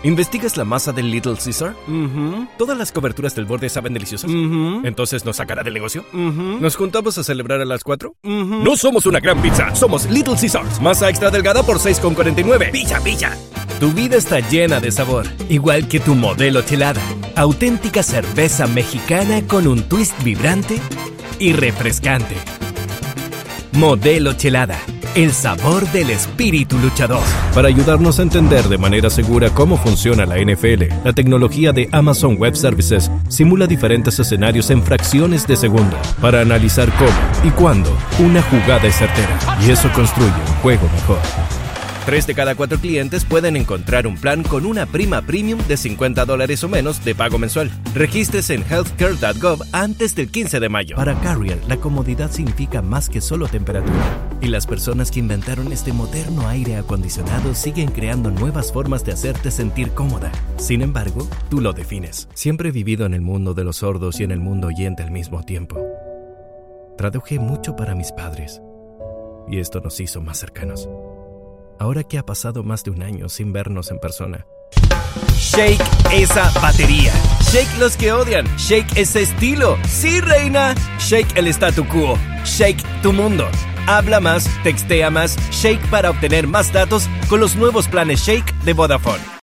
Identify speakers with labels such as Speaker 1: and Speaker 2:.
Speaker 1: ¿Investigas la masa del Little Caesar?
Speaker 2: Uh-huh.
Speaker 1: ¿Todas las coberturas del borde saben deliciosas?
Speaker 2: Uh-huh.
Speaker 1: ¿Entonces nos sacará del negocio?
Speaker 2: Uh-huh.
Speaker 1: ¿Nos juntamos a celebrar a las 4?
Speaker 2: Uh-huh.
Speaker 1: No somos una gran pizza, somos Little Caesars. Masa extra delgada por $6.49. ¡Pizza! Tu vida está llena de sabor, igual que tu Modelo Chelada. Auténtica cerveza mexicana con un twist vibrante y refrescante. Modelo Chelada, el sabor del espíritu luchador. Para ayudarnos a entender de manera segura cómo funciona la NFL, la tecnología de Amazon Web Services simula diferentes escenarios en fracciones de segundo para analizar cómo y cuándo una jugada es certera. Y eso construye un juego mejor. 3 de cada 4 clientes pueden encontrar un plan con una prima premium de $50 o menos de pago mensual. Regístrese en healthcare.gov antes del 15 de mayo. Para Carrier, la comodidad significa más que solo temperatura. Y las personas que inventaron este moderno aire acondicionado siguen creando nuevas formas de hacerte sentir cómoda. Sin embargo, tú lo defines. Siempre he vivido en el mundo de los sordos y en el mundo oyente al mismo tiempo. Traduje mucho para mis padres. Y esto nos hizo más cercanos. Ahora que ha pasado más de un año sin vernos en persona. Shake esa batería. Shake los que odian. Shake ese estilo. Sí, reina. Shake el statu quo. Shake tu mundo. Habla más, textea más. Shake para obtener más datos con los nuevos planes Shake de Vodafone.